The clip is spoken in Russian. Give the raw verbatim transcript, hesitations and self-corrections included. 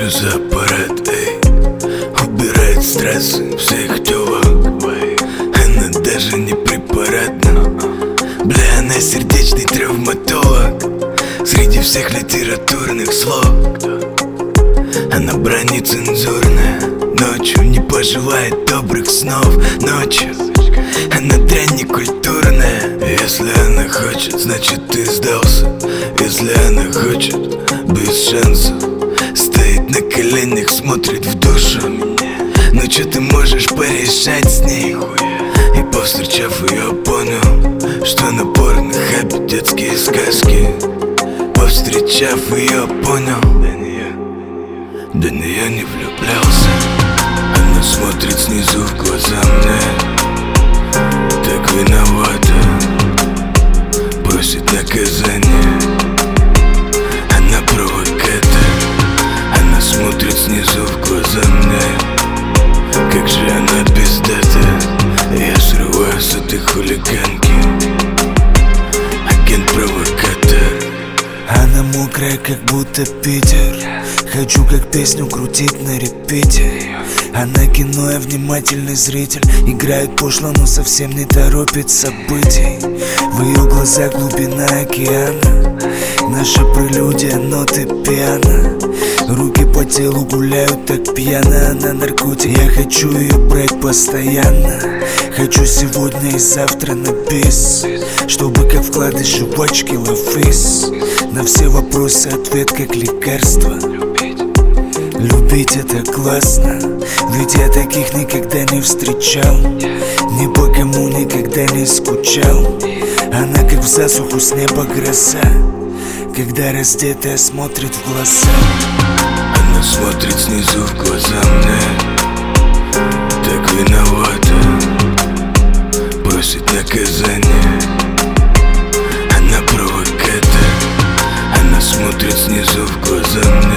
что за аппарат, эй? Убирает стрессы всех тёлок. Она даже не препаратна. Бля, она сердечный травматолог. Среди всех литературных слов она бронит цензурная. Ночью не пожелает добрых снов. Ночью она дрянь некультурная. Если она хочет, значит ты сдался. Если она хочет, без шансов. Стоит на коленях, смотрит в душу. Ну чё ты можешь порешать с ней? И повстречав ее, понял, что на порнохабе детские сказки. Повстречав ее, понял, да не я не влюблялся. Она смотрит снизу в глаза мне, так виновата, просит наказания. Она провокатор. Она смотрит снизу в глаза мне, как же она пиздата. Я срываю с этой хулиганки. Агент-провокатор. Она мокрая, как будто Питер. Хочу как песню крутить на репите. Она кино, я внимательный зритель. Играет пошло, но совсем не торопит событий. В ее глазах глубина океана. Наша прелюдия, ноты пьяно. Руки по телу гуляют так пьяно. Она наркотик, я хочу ее брать постоянно. Хочу сегодня и завтра на бис, чтобы как вкладыши в бочке лафис. На все вопросы ответ как лекарство. Любить это классно, ведь я таких никогда не встречал. Ни по кому никогда не скучал. Она как в засуху с неба гроза, когда раздетая смотрит в глаза. Она смотрит снизу в глаза мне, так виновата, просит наказания. Она провокатор. Она смотрит снизу в глаза мне,